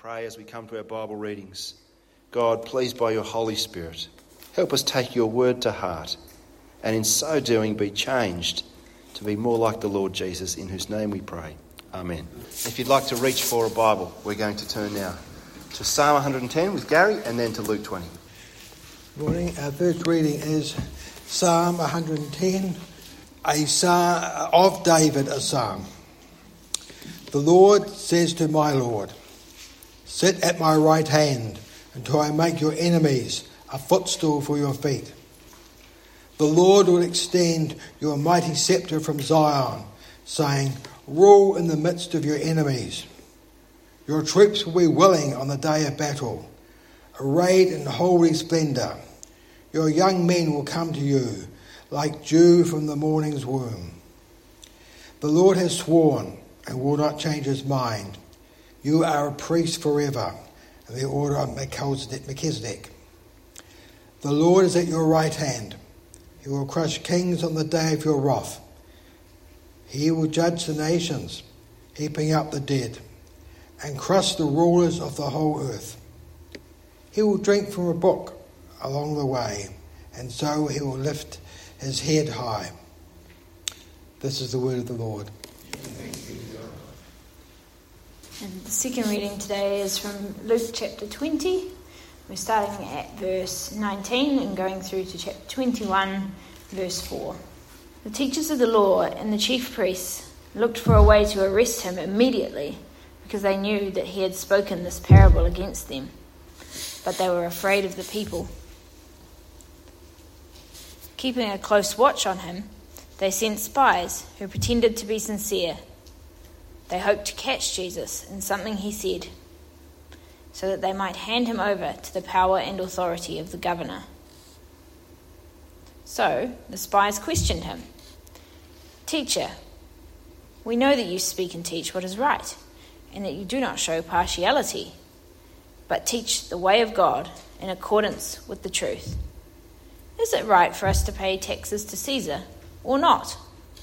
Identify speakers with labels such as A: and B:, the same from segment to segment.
A: pray as we come to our Bible readings. God, please by your Holy Spirit, help us take your word to heart and in so doing be changed to be more like the Lord Jesus, in whose name we pray. Amen. If you'd like to reach for a Bible, we're going to turn now to Psalm 110 with Gary and then to Luke 20.
B: Morning. Our first reading is Psalm 110, a psalm of David, a psalm. The Lord says to my Lord, sit at my right hand until I make your enemies a footstool for your feet. The Lord will extend your mighty scepter from Zion, saying, rule in the midst of your enemies. Your troops will be willing on the day of battle, arrayed in holy splendour. Your young men will come to you like dew from the morning's womb. The Lord has sworn and will not change his mind. You are a priest forever in the order of Melchizedek. The Lord is at your right hand. He will crush kings on the day of your wrath. He will judge the nations, heaping up the dead, and crush the rulers of the whole earth. He will drink from a brook along the way, and so he will lift his head high. This is the word of the Lord.
C: And the second reading today is from Luke chapter 20. We're starting at verse 19 and going through to chapter 21, verse 4. The teachers of the law and the chief priests looked for a way to arrest him immediately because they knew that he had spoken this parable against them. But they were afraid of the people. Keeping a close watch on him, they sent spies who pretended to be sincere. They hoped to catch Jesus in something he said, so that they might hand him over to the power and authority of the governor. So the spies questioned him. Teacher, we know that you speak and teach what is right, and that you do not show partiality, but teach the way of God in accordance with the truth. Is it right for us to pay taxes to Caesar or not?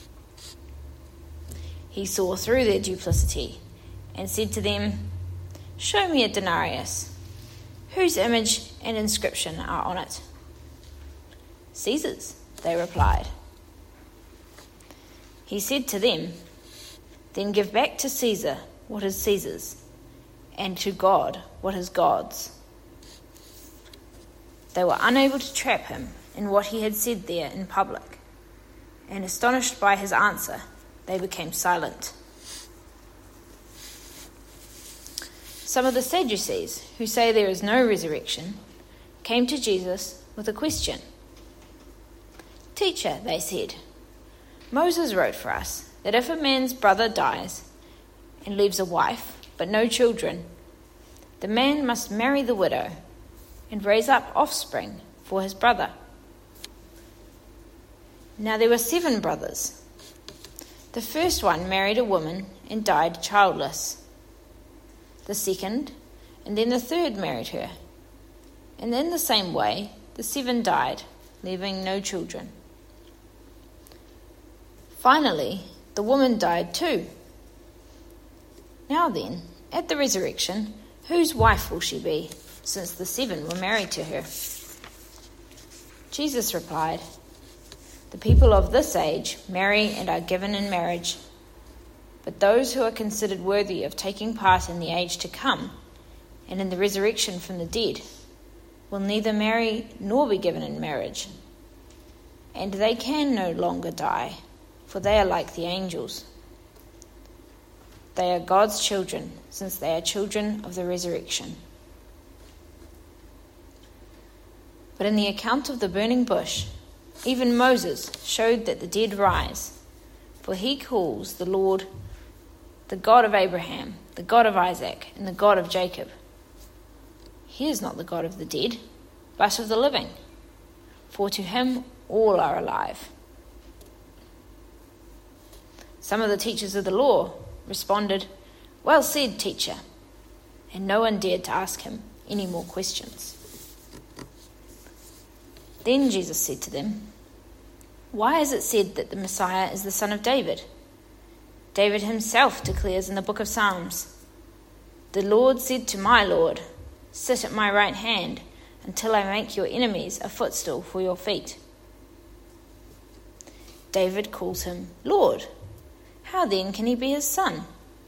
C: He saw through their duplicity and said to them, show me a denarius. Whose image and inscription are on it? Caesar's, they replied. He said to them, then give back to Caesar what is Caesar's, and to God what is God's. They were unable to trap him in what he had said there in public, and astonished by his answer, they became silent. Some of the Sadducees, who say there is no resurrection, came to Jesus with a question. Teacher, they said, Moses wrote for us that if a man's brother dies and leaves a wife but no children, the man must marry the widow and raise up offspring for his brother. Now there were 7 brothers. The first one married a woman and died childless. The second, and then the third married her. And in the same way, the 7 died, leaving no children. Finally, the woman died too. Now then, at the resurrection, whose wife will she be, since the 7 were married to her? Jesus replied, the people of this age marry and are given in marriage, but those who are considered worthy of taking part in the age to come and in the resurrection from the dead will neither marry nor be given in marriage. And they can no longer die, for they are like the angels. They are God's children, since they are children of the resurrection. But in the account of the burning bush, even Moses showed that the dead rise, for he calls the Lord the God of Abraham, the God of Isaac, and the God of Jacob. He is not the God of the dead, but of the living, for to him all are alive. Some of the teachers of the law responded, well said, teacher, and no one dared to ask him any more questions. Then Jesus said to them, why is it said that the Messiah is the son of David? David himself declares in the book of Psalms, The Lord said to my Lord, 'Sit at my right hand until I make your enemies a footstool for your feet.' David calls him Lord. How then can he be his son?"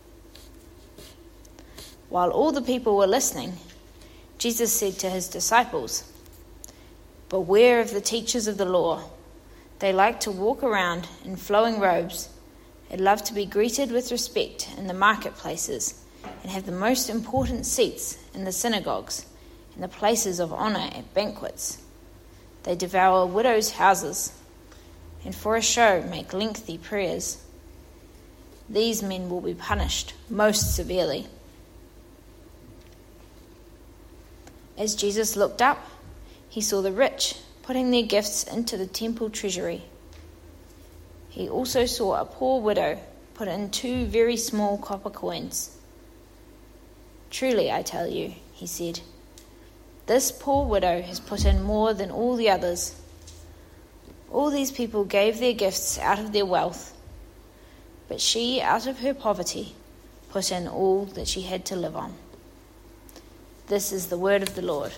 C: While all the people were listening, Jesus said to his disciples, "Beware of the teachers of the law. They like to walk around in flowing robes and love to be greeted with respect in the marketplaces and have the most important seats in the synagogues and the places of honor at banquets. They devour widows' houses and for a show make lengthy prayers. These men will be punished most severely." As Jesus looked up, he saw the rich putting their gifts into the temple treasury. He also saw a poor widow put in 2 very small copper coins. "Truly, I tell you," he said, "this poor widow has put in more than all the others. All these people gave their gifts out of their wealth, but she, out of her poverty, put in all that she had to live on." This is the word of the Lord.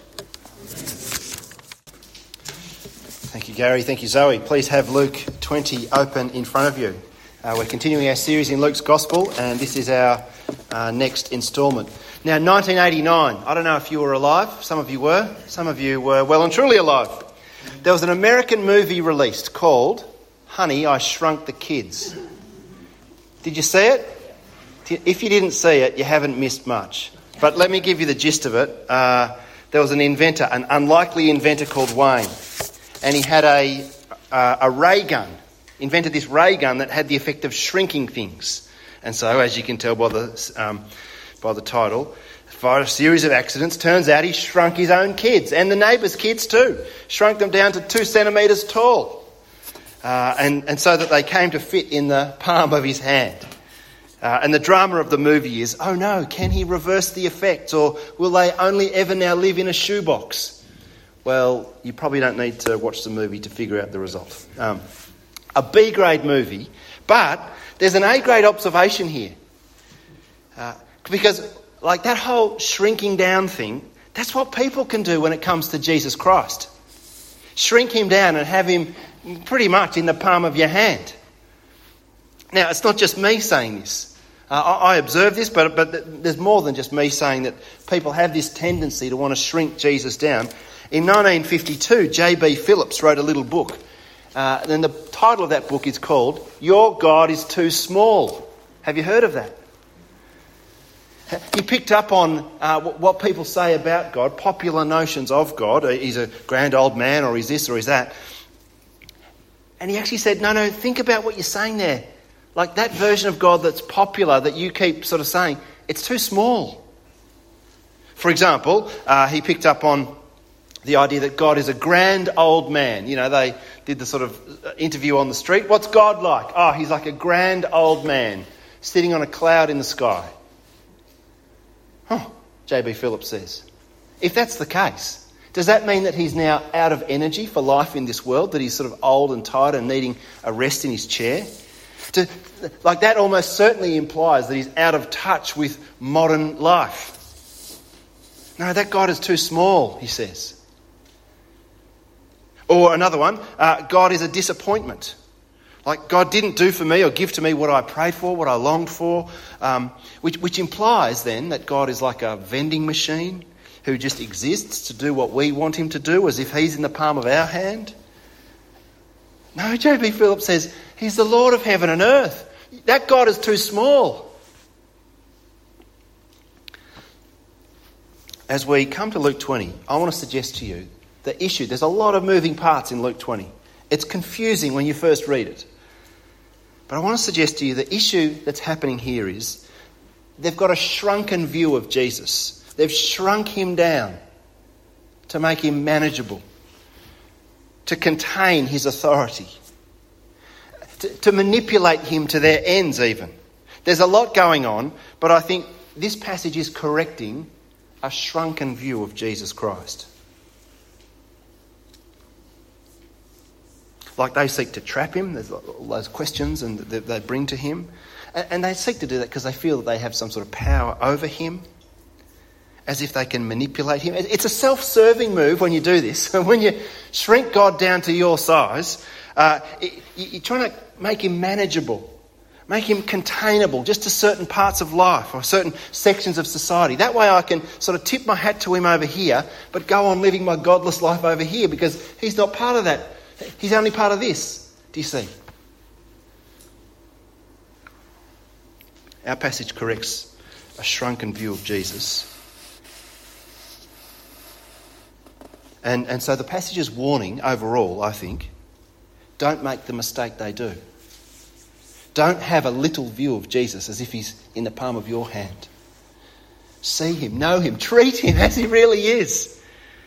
A: Thank you, Gary. Thank you, Zoe. Please have Luke 20 open in front of you. We're continuing our series in Luke's Gospel, and this is our next instalment. Now, 1989. I don't know if you were alive. Some of you were. Some of you were well and truly alive. There was an American movie released called Honey, I Shrunk the Kids. Did you see it? If you didn't see it, you haven't missed much. But let me give you the gist of it. There was an inventor, an unlikely inventor called Wayne, and he had a ray gun. Invented this ray gun that had the effect of shrinking things. And so, as you can tell by the title, via a series of accidents, turns out he shrunk his own kids and the neighbours' kids too. Shrunk them down to 2 centimetres tall, and so that they came to fit in the palm of his hand. And the drama of the movie is, oh no, can he reverse the effects, or will they only ever now live in a shoebox? Well, you probably don't need to watch the movie to figure out the result. A B-grade movie, but there's an A-grade observation here. Because, like, that whole shrinking down thing, that's what people can do when it comes to Jesus Christ. Shrink him down and have him pretty much in the palm of your hand. Now, it's not just me saying this. I observe this, but there's more than just me saying that people have this tendency to want to shrink Jesus down. In 1952, J.B. Phillips wrote a little book. And the title of that book is called Your God is Too Small. Have you heard of that? He picked up on what people say about God, popular notions of God. He's a grand old man, or he's this, or he's that. And he actually said, no, think about what you're saying there. Like that version of God that's popular, that you keep sort of saying, it's too small. For example, he picked up on the idea that God is a grand old man. You know, they did the sort of interview on the street. What's God like? Oh, he's like a grand old man sitting on a cloud in the sky. J.B. Phillips says. If that's the case, does that mean that he's now out of energy for life in this world, that he's sort of old and tired and needing a rest in his chair? Like that almost certainly implies that he's out of touch with modern life. No, that God is too small, he says. Or another one, God is a disappointment. Like God didn't do for me or give to me what I prayed for, what I longed for, which implies then that God is like a vending machine who just exists to do what we want him to do, as if he's in the palm of our hand. No, J.B. Phillips says he's the Lord of heaven and earth. That God is too small. As we come to Luke 20, I want to suggest to you the issue. There's a lot of moving parts in Luke 20. It's confusing when you first read it. But I want to suggest to you the issue that's happening here is they've got a shrunken view of Jesus. They've shrunk him down to make him manageable, to contain his authority, to manipulate him to their ends even. There's a lot going on, but I think this passage is correcting a shrunken view of Jesus Christ. Like they seek to trap him, there's all those questions and they bring to him. And they seek to do that because they feel that they have some sort of power over him. as if they can manipulate him. It's a self-serving move when you do this. When you shrink God down to your size, you're trying to make him manageable, make him containable just to certain parts of life or certain sections of society. That way I can sort of tip my hat to him over here, but go on living my godless life over here because he's not part of that. He's only part of this. Do you see? Our passage corrects a shrunken view of Jesus. And so the passage's warning overall, I think, don't make the mistake they do. Don't have a little view of Jesus as if he's in the palm of your hand. See him, know him, treat him as he really is.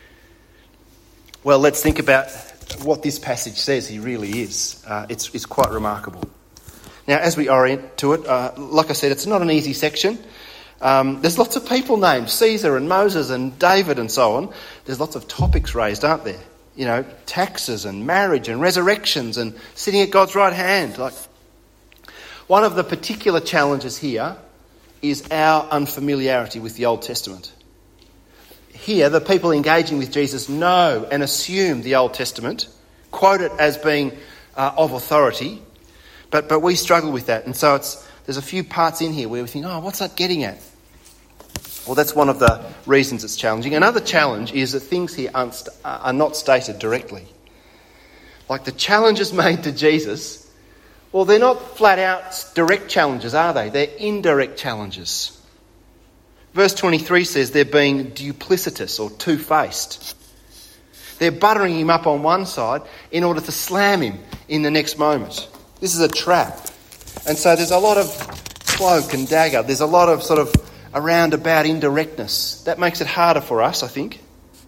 A: Well, let's think about what this passage says he really is. It's quite remarkable. Now, as we orient to it, like I said, it's not an easy section. There's lots of people named, Caesar and Moses and David and so on. There's lots of topics raised, aren't there? You know, taxes and marriage and resurrections and sitting at God's right hand. Like, one of the particular challenges here is our unfamiliarity with the Old Testament. Here, the people engaging with Jesus know and assume the Old Testament, quote it as being of authority, but we struggle with that. And so there's a few parts in here where we think, oh, what's that getting at? Well, that's one of the reasons it's challenging. Another challenge is that things here are not stated directly. Like the challenges made to Jesus, well, they're not flat out direct challenges, are they? They're indirect challenges. Verse 23 says they're being duplicitous or two-faced. They're buttering him up on one side in order to slam him in the next moment. This is a trap. And so there's a lot of cloak and dagger. There's a lot of sort of a roundabout indirectness. That makes it harder for us, I think.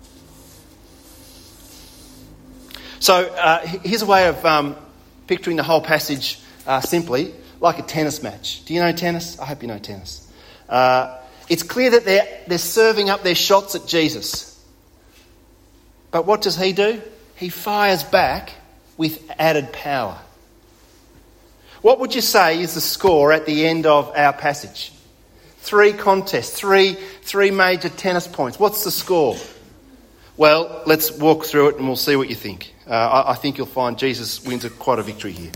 A: So here's a way of picturing the whole passage simply, like a tennis match. Do you know tennis? I hope you know tennis. It's clear that they're serving up their shots at Jesus. But what does he do? He fires back with added power. What would you say is the score at the end of our passage? 3 contests, three major tennis points. What's the score? Well, let's walk through it and we'll see what you think. I think you'll find Jesus wins quite a victory here.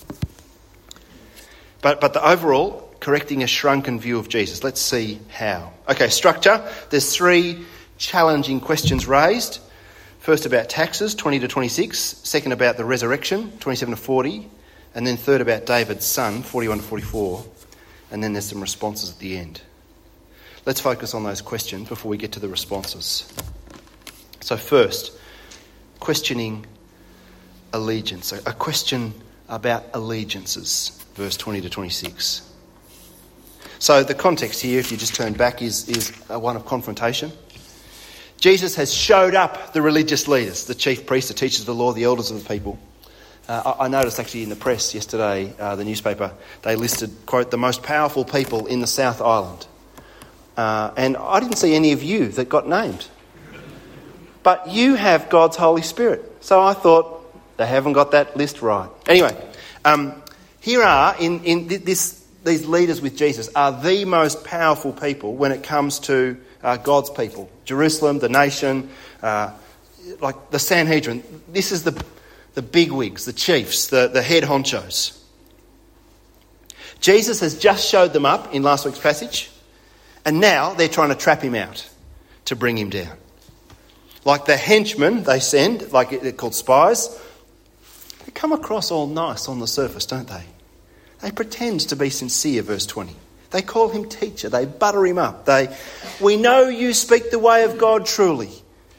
A: But the overall, correcting a shrunken view of Jesus. Let's see how. Okay, structure. There's 3 challenging questions raised. First about taxes, 20 to 26. Second about the resurrection, 27 to 40. And then third about David's son, 41 to 44. And then there's some responses at the end. Let's focus on those questions before we get to the responses. So first, questioning allegiance. A question about allegiances, verse 20 to 26. So the context here, if you just turn back, is one of confrontation. Jesus has showed up the religious leaders, the chief priests, the teachers of the law, the elders of the people. I noticed actually in the press yesterday, the newspaper, they listed, quote, the most powerful people in the South Island. And I didn't see any of you that got named. But you have God's Holy Spirit. So I thought, they haven't got that list right. Anyway, here are, these leaders with Jesus are the most powerful people when it comes to God's people. Jerusalem, the nation, like the Sanhedrin. This is the bigwigs, the chiefs, the head honchos. Jesus has just showed them up in last week's passage, and now they're trying to trap him out to bring him down. Like the henchmen they send, like they're called spies, they come across all nice on the surface, don't they? They pretend to be sincere, verse 20. They call him teacher. They butter him up. We know you speak the way of God truly.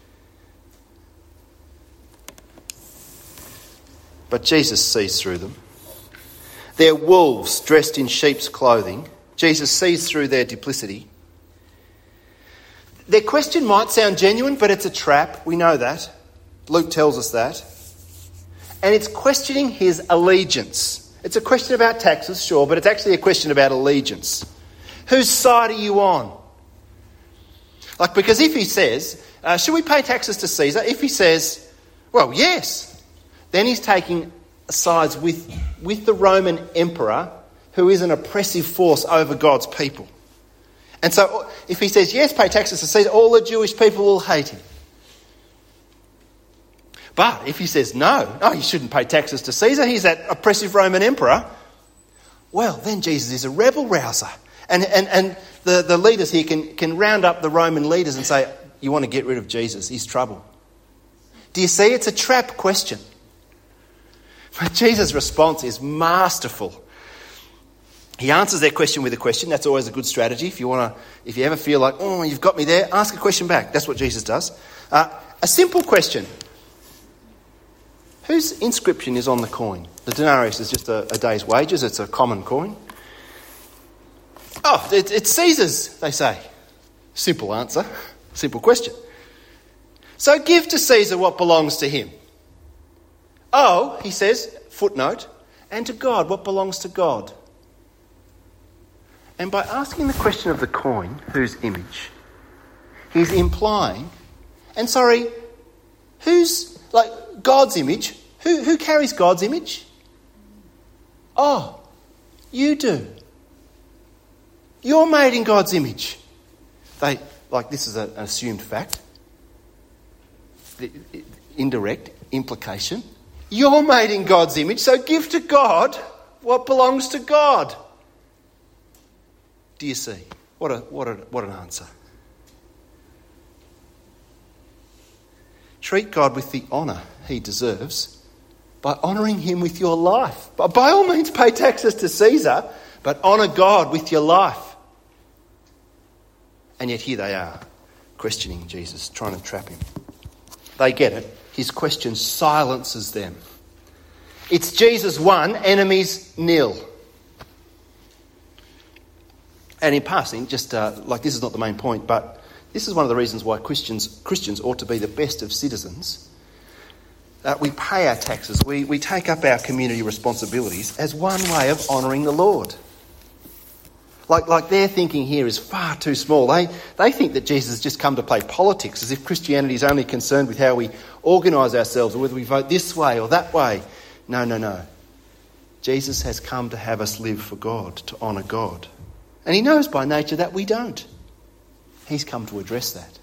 A: But Jesus sees through them. They're wolves dressed in sheep's clothing. Jesus sees through their duplicity. Their question might sound genuine, but it's a trap. We know that. Luke tells us that. And it's questioning his allegiance. It's a question about taxes, sure, but it's actually a question about allegiance. Whose side are you on? Like, because if he says, should we pay taxes to Caesar? If he says, well, yes, then he's taking sides with the Roman emperor, who is an oppressive force over God's people. And so if he says, yes, pay taxes to Caesar, all the Jewish people will hate him. But if he says, no, you shouldn't pay taxes to Caesar, he's that oppressive Roman emperor, well, then Jesus is a rebel rouser. And the leaders here can round up the Roman leaders and say, you want to get rid of Jesus, he's trouble. Do you see? It's a trap question. But Jesus' response is masterful. He answers their question with a question. That's always a good strategy. If you ever feel like, oh, you've got me there, ask a question back. That's what Jesus does. A simple question. Whose inscription is on the coin? The denarius is just a day's wages. It's a common coin. Oh, it's Caesar's, they say. Simple answer. Simple question. So give to Caesar what belongs to him. Oh, he says, footnote, and to God what belongs to God. And by asking the question of the coin, whose image, he's implying, and sorry, whose, like God's image, who carries God's image? Oh, you do. You're made in God's image. This is an assumed fact. The indirect implication. You're made in God's image, so give to God what belongs to God. Do you see? What an answer. Treat God with the honour he deserves by honouring him with your life. But by all means pay taxes to Caesar, but honour God with your life. And yet here they are, questioning Jesus, trying to trap him. They get it. His question silences them. It's Jesus 1, enemies 0. And in passing, just this is not the main point, but this is one of the reasons why Christians ought to be the best of citizens. We pay our taxes. We take up our community responsibilities as one way of honouring the Lord. Like their thinking here is far too small. They think that Jesus has just come to play politics, as if Christianity is only concerned with how we organise ourselves or whether we vote this way or that way. No. Jesus has come to have us live for God, to honour God. And he knows by nature that we don't. He's come to address that.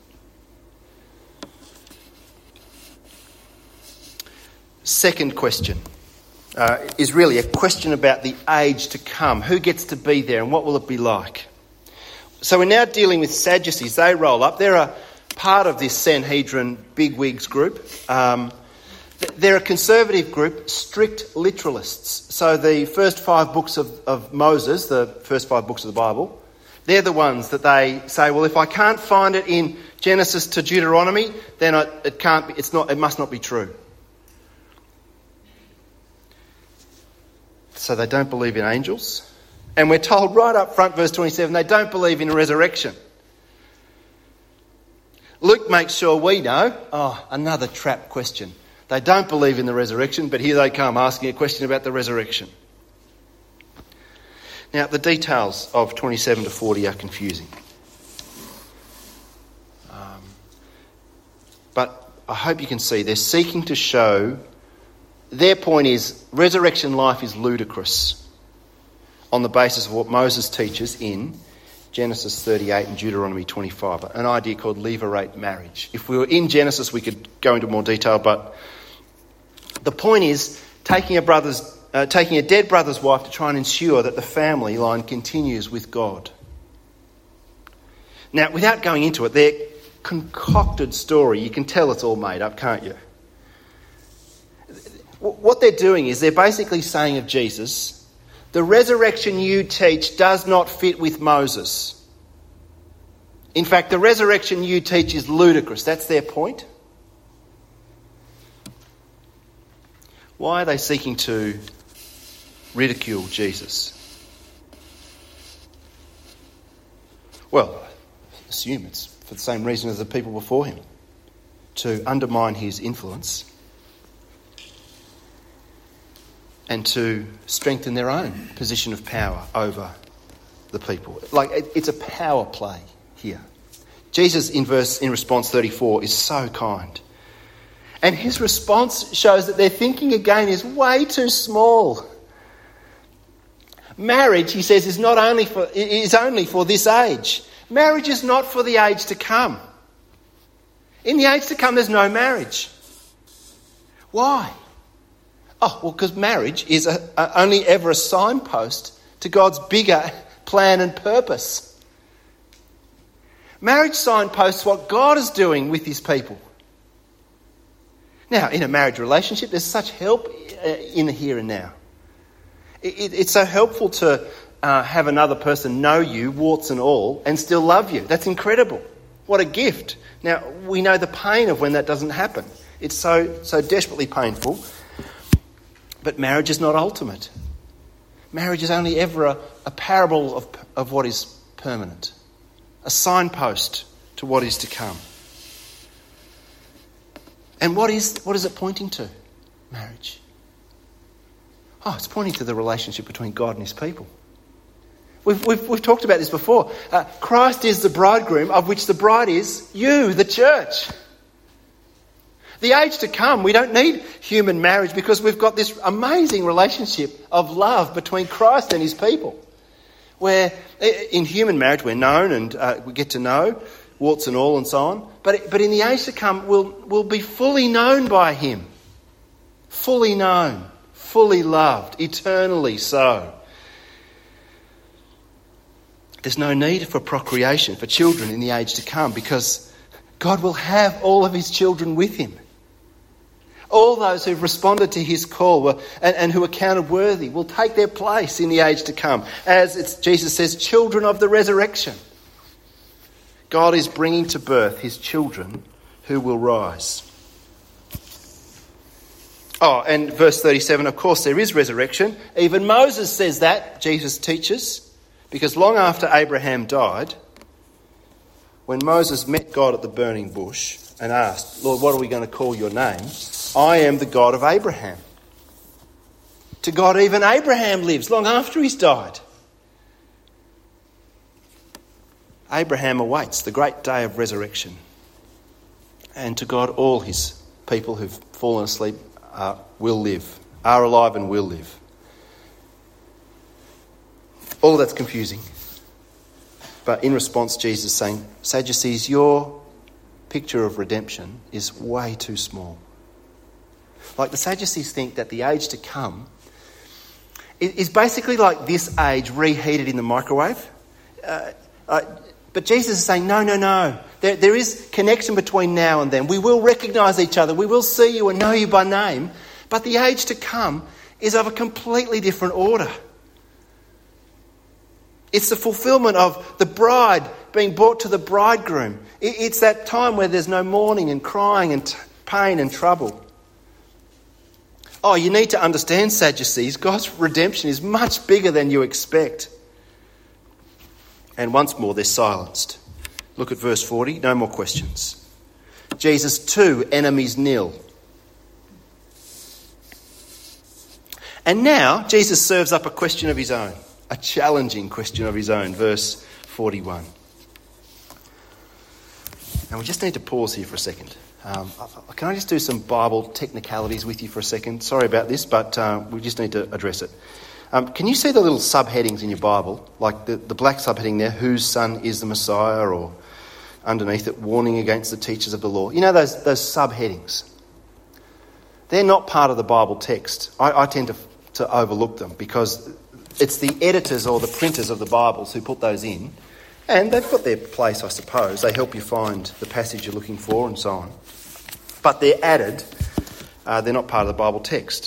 A: Second question is really a question about the age to come. Who gets to be there and what will it be like? So we're now dealing with Sadducees. They roll up. They're a part of this Sanhedrin bigwigs group. They're a conservative group, strict literalists. So the first 5 books of Moses, the first 5 books of the Bible, they're the ones that they say, well, if I can't find it in Genesis to Deuteronomy, then it must not be true. So they don't believe in angels. And we're told right up front, verse 27, they don't believe in resurrection. Luke makes sure we know. Oh, another trap question. They don't believe in the resurrection, but here they come asking a question about the resurrection. Now, the details of 27 to 40 are confusing. But I hope you can see they're seeking to show, their point is resurrection life is ludicrous on the basis of what Moses teaches in Genesis 38 and Deuteronomy 25, an idea called levirate marriage. If we were in Genesis, we could go into more detail, but the point is taking a dead brother's wife to try and ensure that the family line continues with God. Now, without going into it, their concocted story, you can tell it's all made up, can't you? What they're doing is they're basically saying of Jesus, the resurrection you teach does not fit with Moses. In fact, the resurrection you teach is ludicrous. That's their point. Why are they seeking to ridicule Jesus? Well, I assume it's for the same reason as the people before him, to undermine his influence and to strengthen their own position of power over the people. It's a power play here. Jesus, in response 34, is so kind. And his response shows that their thinking again is way too small. Marriage, he says, is only for this age. Marriage is not for the age to come. In the age to come, there's no marriage. Why? Oh, well, because marriage is only ever a signpost to God's bigger plan and purpose. Marriage signposts what God is doing with his people. Now, in a marriage relationship, there's such help in the here and now. It's so helpful to have another person know you, warts and all, and still love you. That's incredible. What a gift. Now, we know the pain of when that doesn't happen. It's so desperately painful. But marriage is not ultimate. Marriage is only ever a parable of what is permanent, a signpost to what is to come. And what is it pointing to? Marriage. Oh, it's pointing to the relationship between God and his people. We've talked about this before. Christ is the bridegroom, of which the bride is you, the church. The age to come, we don't need human marriage because we've got this amazing relationship of love between Christ and his people. Where in human marriage we're known and we get to know, warts and all and so on. But in the age to come, we'll be fully known by him. Fully known, fully loved, eternally so. There's no need for procreation, for children in the age to come, because God will have all of his children with him. All those who've responded to his call and who are counted worthy will take their place in the age to come. As Jesus says, children of the resurrection. God is bringing to birth his children who will rise. Oh, and verse 37, of course there is resurrection. Even Moses says that, Jesus teaches. Because long after Abraham died, when Moses met God at the burning bush and asked, Lord, what are we going to call your name? I am the God of Abraham. To God, even Abraham lives long after he's died. Abraham awaits the great day of resurrection. And to God, all his people who've fallen asleep will live, are alive and will live. All of that's confusing. But in response, Jesus is saying, Sadducees, your picture of redemption is way too small. Like the Sadducees think that the age to come is basically like this age reheated in the microwave. But Jesus is saying, no. There is connection between now and then. We will recognise each other. We will see you and know you by name. But the age to come is of a completely different order. It's the fulfilment of the bride being brought to the bridegroom. It's that time where there's no mourning and crying and pain and trouble. Oh, you need to understand, Sadducees, God's redemption is much bigger than you expect. And once more, they're silenced. Look at verse 40, no more questions. Jesus 2, enemies nil. And now, Jesus serves up a question of his own. A challenging question of his own, verse 41. And we just need to pause here for a second. Can I just do some Bible technicalities with you for a second? Sorry about this, but we just need to address it. Can you see the little subheadings in your Bible? Like the black subheading there, whose son is the Messiah, or underneath it, warning against the teachers of the law. You know those subheadings? They're not part of the Bible text. I tend to overlook them because it's the editors or the printers of the Bibles who put those in, and they've got their place, I suppose. They help you find the passage you're looking for and so on. But they're added. They're not part of the Bible text.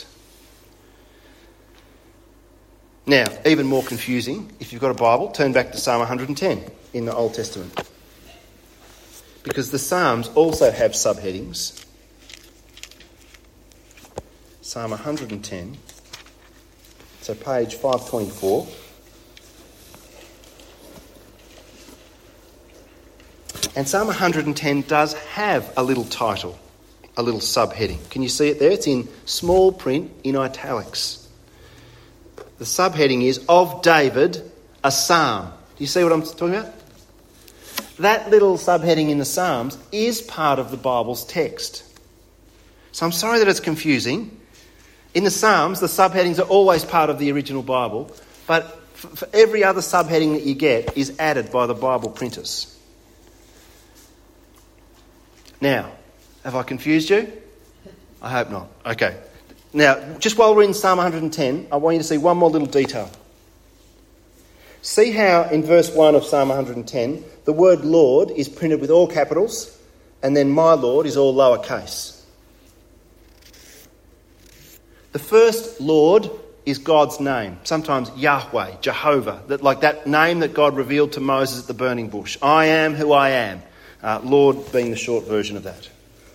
A: Now, even more confusing, if you've got a Bible, turn back to Psalm 110 in the Old Testament. Because the Psalms also have subheadings. Psalm 110. So page 524. And Psalm 110 does have a little title, a little subheading. Can you see it there? It's in small print in italics. The subheading is, of David, a psalm. Do you see what I'm talking about? That little subheading in the Psalms is part of the Bible's text. So I'm sorry that it's confusing. In the Psalms, the subheadings are always part of the original Bible, but for every other subheading that you get is added by the Bible printers. Now, have I confused you? I hope not. Okay. Now, just while we're in Psalm 110, I want you to see one more little detail. See how in verse 1 of Psalm 110, the word Lord is printed with all capitals, and then my Lord is all lowercase. The first Lord is God's name, sometimes Yahweh, Jehovah, that name that God revealed to Moses at the burning bush. I am who I am. Lord being the short version of that.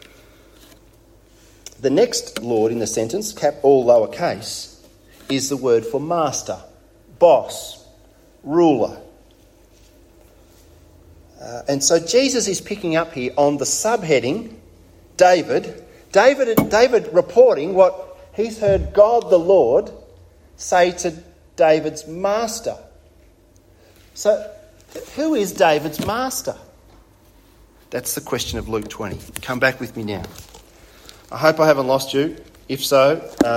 A: The next Lord in the sentence, all lowercase, is the word for master, boss, ruler. And so Jesus is picking up here on the subheading, David reporting what he's heard God the Lord say to David's master. So who is David's master? That's the question of Luke 20. Come back with me now. I hope I haven't lost you. If so,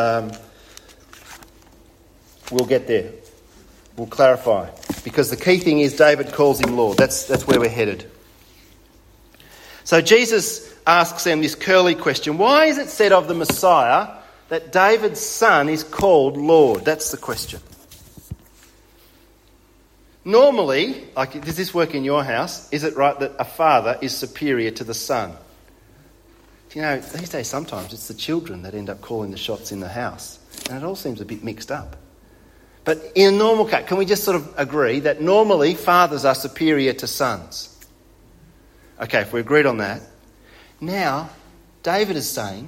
A: we'll get there. We'll clarify. Because the key thing is David calls him Lord. That's where we're headed. So Jesus asks them this curly question. Why is it said of the Messiah that David's son is called Lord? That's the question. Normally, does this work in your house? Is it right that a father is superior to the son? You know, these days sometimes it's the children that end up calling the shots in the house. And it all seems a bit mixed up. But in a normal case, can we just sort of agree that normally fathers are superior to sons? Okay, if we agreed on that. Now, David is saying,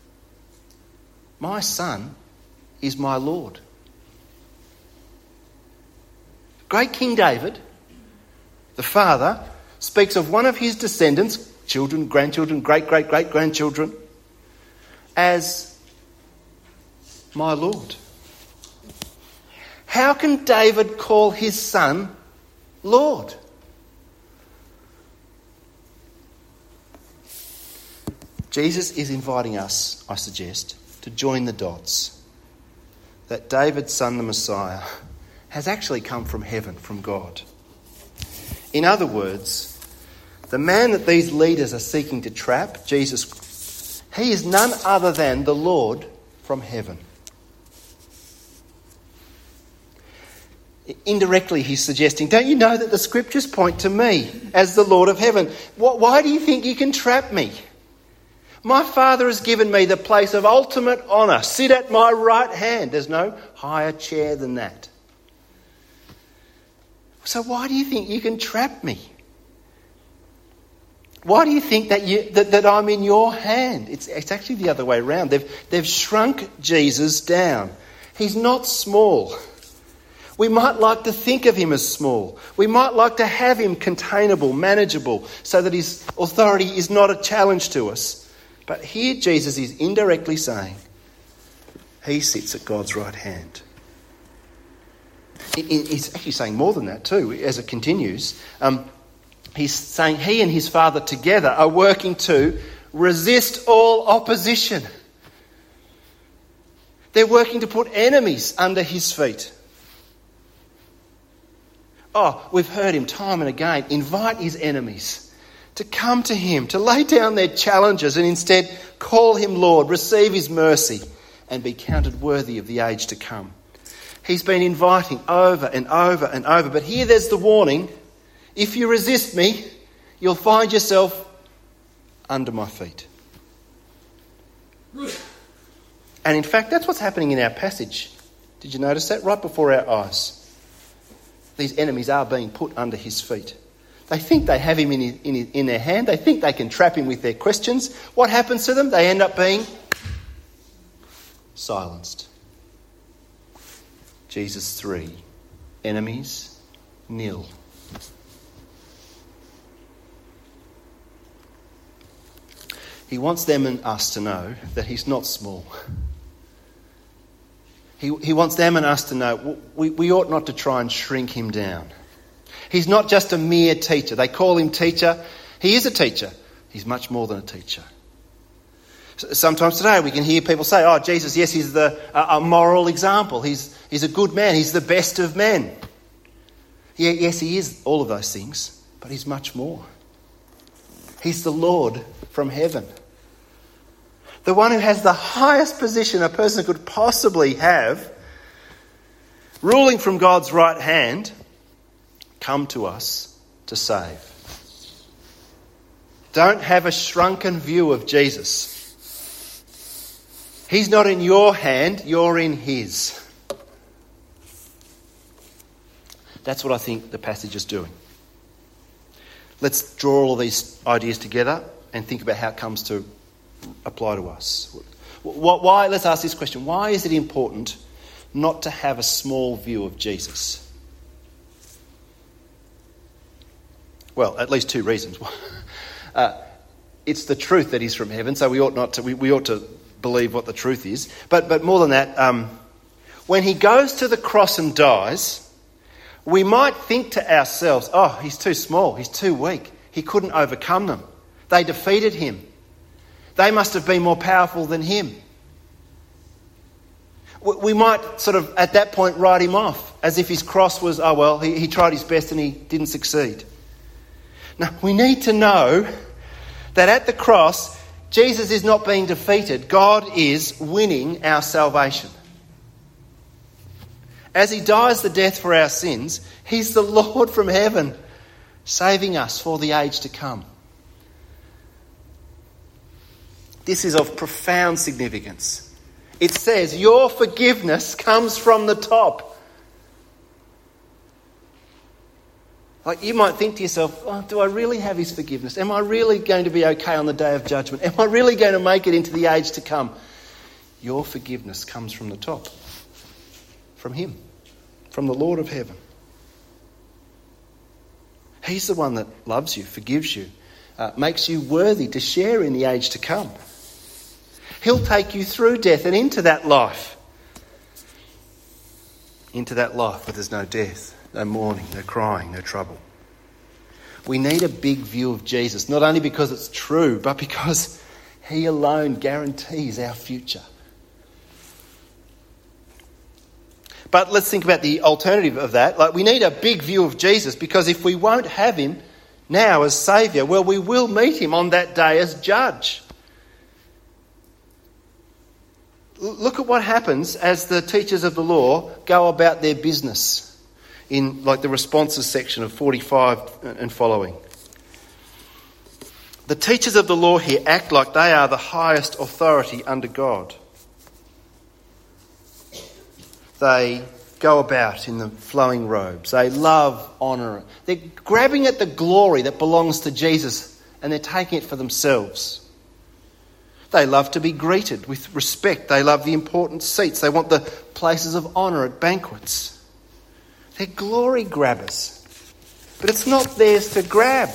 A: my son is my Lord. Great King David, the father, speaks of one of his descendants, children, grandchildren, great-great-great-grandchildren, as my Lord. How can David call his son Lord? Jesus is inviting us, I suggest, to join the dots. That David's son, the Messiah, has actually come from heaven, from God. In other words, the man that these leaders are seeking to trap, Jesus, he is none other than the Lord from heaven. Indirectly, he's suggesting, don't you know that the scriptures point to me as the Lord of heaven? Why do you think you can trap me? My Father has given me the place of ultimate honour. Sit at my right hand. There's no higher chair than that. So why do you think you can trap me? Why do you think that I'm in your hand? It's actually the other way around. They've shrunk Jesus down. He's not small. We might like to think of him as small. We might like to have him containable, manageable, so that his authority is not a challenge to us. But here Jesus is indirectly saying he sits at God's right hand. He's actually saying more than that too, as it continues. He's saying he and his Father together are working to resist all opposition. They're working to put enemies under his feet. Oh, we've heard him time and again invite his enemies to come to him, to lay down their challenges and instead call him Lord, receive his mercy and be counted worthy of the age to come. He's been inviting over and over and over. But here there's the warning. If you resist me, you'll find yourself under my feet. And in fact, that's what's happening in our passage. Did you notice that? Right before our eyes. These enemies are being put under his feet. They think they have him in their hand. They think they can trap him with their questions. What happens to them? They end up being silenced. Jesus 3. Enemies, nil. He wants them and us to know that he's not small. He wants them and us to know we ought not to try and shrink him down. He's not just a mere teacher. They call him teacher. He is a teacher. He's much more than a teacher. Sometimes today we can hear people say, oh, Jesus, yes, he's a moral example. He's a good man. He's the best of men. Yeah, yes, he is all of those things, but he's much more. He's the Lord from heaven. The one who has the highest position a person could possibly have, ruling from God's right hand, come to us to save. Don't have a shrunken view of Jesus. He's not in your hand, you're in his. That's what I think the passage is doing. Let's draw all of these ideas together and think about how it comes to apply to us. Why? Let's ask this question. Why is it important not to have a small view of Jesus? Well, at least two reasons. It's the truth that he's from heaven, so we ought to believe what the truth is. But more than that, when he goes to the cross and dies, we might think to ourselves, oh, he's too small, he's too weak, he couldn't overcome them. They defeated him. They must have been more powerful than him. We might sort of, at that point, write him off, as if his cross was, oh well, he tried his best and he didn't succeed. Now, we need to know that at the cross, Jesus is not being defeated. God is winning our salvation. As he dies the death for our sins, he's the Lord from heaven, saving us for the age to come. This is of profound significance. It says your forgiveness comes from the top. Like you might think to yourself, oh, do I really have his forgiveness? Am I really going to be okay on the day of judgment? Am I really going to make it into the age to come? Your forgiveness comes from the top. From him. From the Lord of heaven. He's the one that loves you, forgives you, makes you worthy to share in the age to come. He'll take you through death and into that life. Into that life where there's no death, no mourning, no crying, no trouble. We need a big view of Jesus, not only because it's true, but because he alone guarantees our future. But let's think about the alternative of that. Like we need a big view of Jesus because if we won't have him now as Saviour, well, we will meet him on that day as judge. Look at what happens as the teachers of the law go about their business in like the responses section of 45 and following. The teachers of the law here act like they are the highest authority under God. They go about in the flowing robes. They love, honour. They're grabbing at the glory that belongs to Jesus and they're taking it for themselves. They love to be greeted with respect. They love the important seats. They want the places of honour at banquets. They're glory grabbers. But it's not theirs to grab.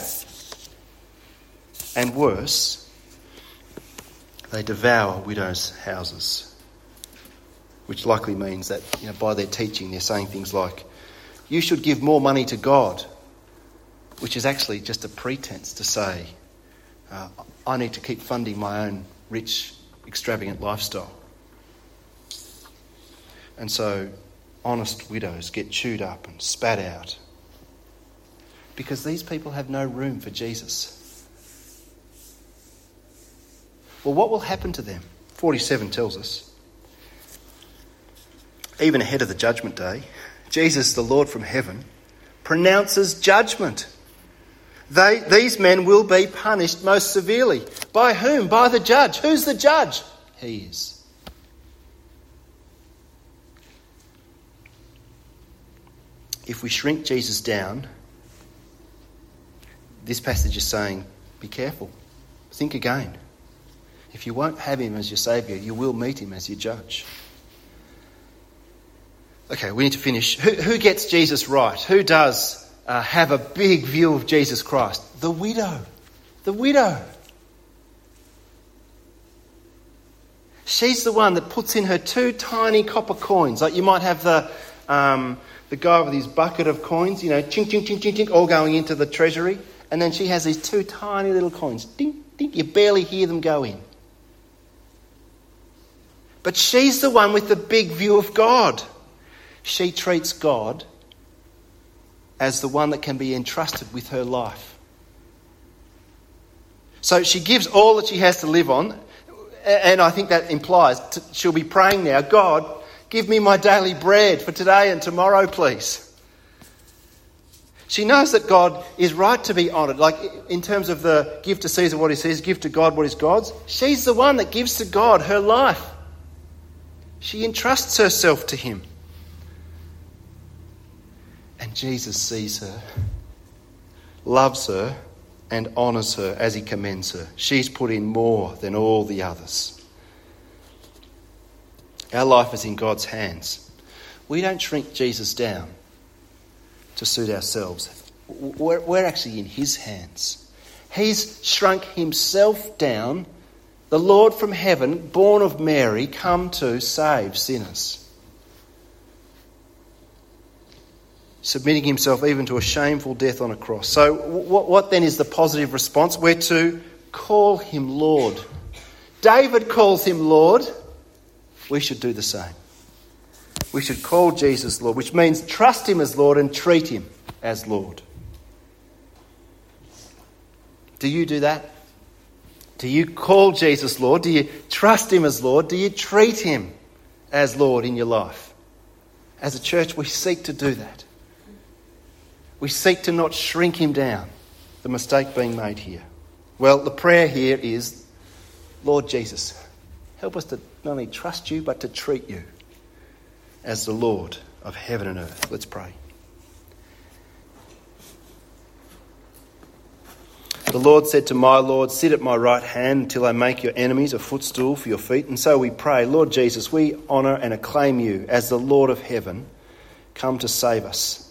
A: And worse, they devour widows' houses. Which likely means that, by their teaching, they're saying things like, you should give more money to God, which is actually just a pretense to say, I need to keep funding my own rich, extravagant lifestyle. And so honest widows get chewed up and spat out because these people have no room for Jesus. Well, what will happen to them? 47 tells us. Even ahead of the judgment day, Jesus, the Lord from heaven, pronounces judgment. These men will be punished most severely. By whom? By the judge. Who's the judge? He is. If we shrink Jesus down, this passage is saying, be careful. Think again. If you won't have him as your saviour, you will meet him as your judge. Okay, we need to finish. Who gets Jesus right? Who does have a big view of Jesus Christ? The widow. The widow. She's the one that puts in her 2 tiny copper coins. Like you might have the guy with his bucket of coins, chink, chink, chink, chink, chink, all going into the treasury. And then she has these 2 tiny little coins. Ding, ding. You barely hear them go in. But she's the one with the big view of God. She treats God as the one that can be entrusted with her life. So she gives all that she has to live on, and I think that implies she'll be praying now, God, give me my daily bread for today and tomorrow, please. She knows that God is right to be honoured. Like in terms of the give to Caesar what is Caesar, give to God what is God's. She's the one that gives to God her life. She entrusts herself to him. And Jesus sees her, loves her, and honours her as he commends her. She's put in more than all the others. Our life is in God's hands. We don't shrink Jesus down to suit ourselves. We're actually in his hands. He's shrunk himself down, the Lord from heaven, born of Mary, come to save sinners. Submitting himself even to a shameful death on a cross. So what then is the positive response? We're to call him Lord. David calls him Lord. We should do the same. We should call Jesus Lord, which means trust him as Lord and treat him as Lord. Do you do that? Do you call Jesus Lord? Do you trust him as Lord? Do you treat him as Lord in your life? As a church, we seek to do that. We seek to not shrink him down, the mistake being made here. Well, the prayer here is, Lord Jesus, help us to not only trust you, but to treat you as the Lord of heaven and earth. Let's pray. The Lord said to my Lord, sit at my right hand until I make your enemies a footstool for your feet. And so we pray, Lord Jesus, we honour and acclaim you as the Lord of heaven. Come to save us.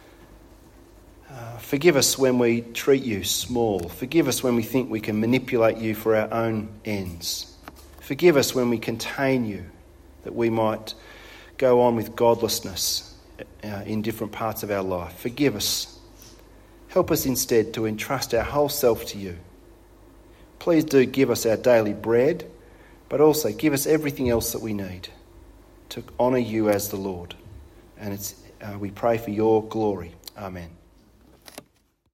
A: Forgive us when we treat you small. Forgive us when we think we can manipulate you for our own ends. Forgive us when we contain you, that we might go on with godlessness in different parts of our life. Forgive us. Help us instead to entrust our whole self to you. Please do give us our daily bread, but also give us everything else that we need to honour you as the Lord. And we pray for your glory. Amen.